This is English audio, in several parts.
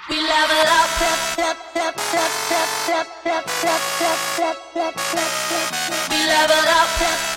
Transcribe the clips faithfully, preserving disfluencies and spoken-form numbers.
We level up. We level up.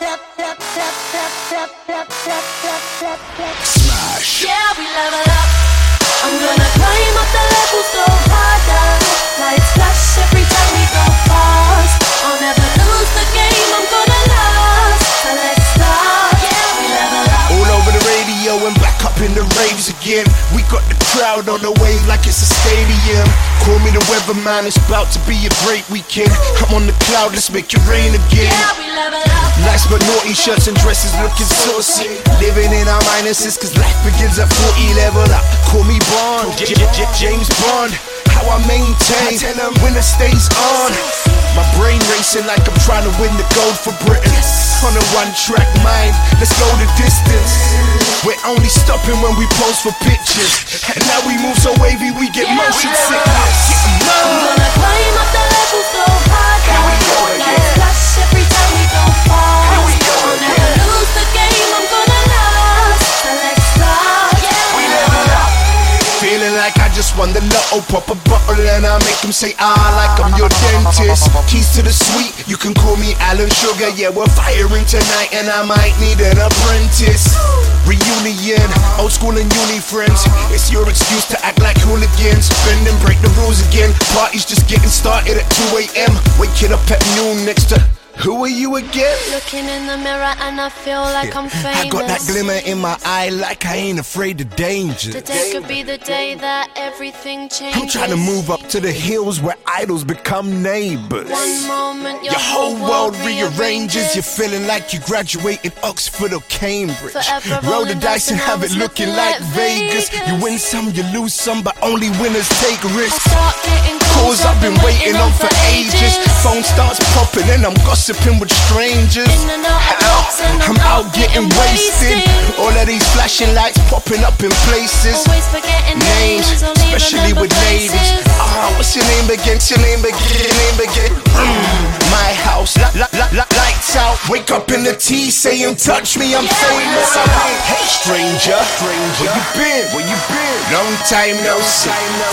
Smash. Yeah, we level up. I'm gonna climb up the levels, go harder. Lights flash every time we go past. I'll never lose the game, I'm gonna last. So let's start. Yeah, we level up. All over the radio and back up in the raves again. We got the crowd on the wave like it's a stadium. Call me the weatherman, it's about to be a great weekend. I'm on the cloud, let's make it rain again. Yeah, we level up. Nice but naughty shirts and dresses looking saucy. Living in our minuses cause life begins at forty. Level up, call me Bond, J- J- J- James Bond. How I maintain, I tell them when the stays on. My brain racing like I'm trying to win the gold for Britain. On a one track mind, let's go the distance. We're only stopping when we pose for pictures. And now we move so wavy we get Yeah, motion we level sickness. I'm gonna climb up the levels, go harder. Here we go again. Lights flash every time we go past. Here we go I'll again. never lose the game, I'm gonna last. So let's start. Yeah, we level up. Feeling like I just won the lotto. Pop a bottle and I make them say ah like I'm your dentist. Keys to the suite, you can call me Alan Sugar. Yeah, we're firing tonight and I might need an apprentice. Reunion, old school and uni friends. It's your excuse to act like hooligans. Bend and break the rules again. Party's just getting started at two a.m. Waking up at noon next to who are you again? Looking in the mirror and I feel like I'm famous. I got that glimmer in my eye like I ain't afraid of danger. Today could be the day that everything changes. I'm trying to move up to the hills where idols become neighbors. One moment your, Your whole world rearranges. You're feeling like you graduated Oxford or Cambridge. Forever Roll the rolling dice and have it looking like Vegas. You win some, you lose some, but only winners take risks. Start getting Calls I've been waiting on for ages. Phone starts popping and I'm gossiping with strangers. In and out of box and I'm out getting wasted. All of these flashing lights popping up in places. Always forgetting Names, names, or leaving especially other with ladies. places. Ah, what's your name again? What's your name again? Your name again? Mm, my house, la, la, la, la, lights out. Wake up in the tea, saying touch me, I'm famous. I'm like, hey stranger, stranger, where you been? Where you been? Long time no see.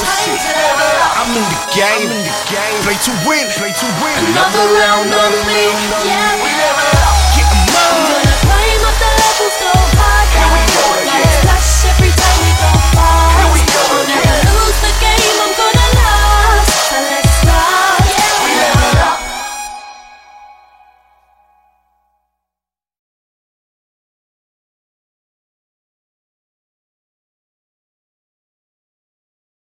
I'm in the game, I'm in the game. Play to win, play to win. Another round on me. Yeah, we level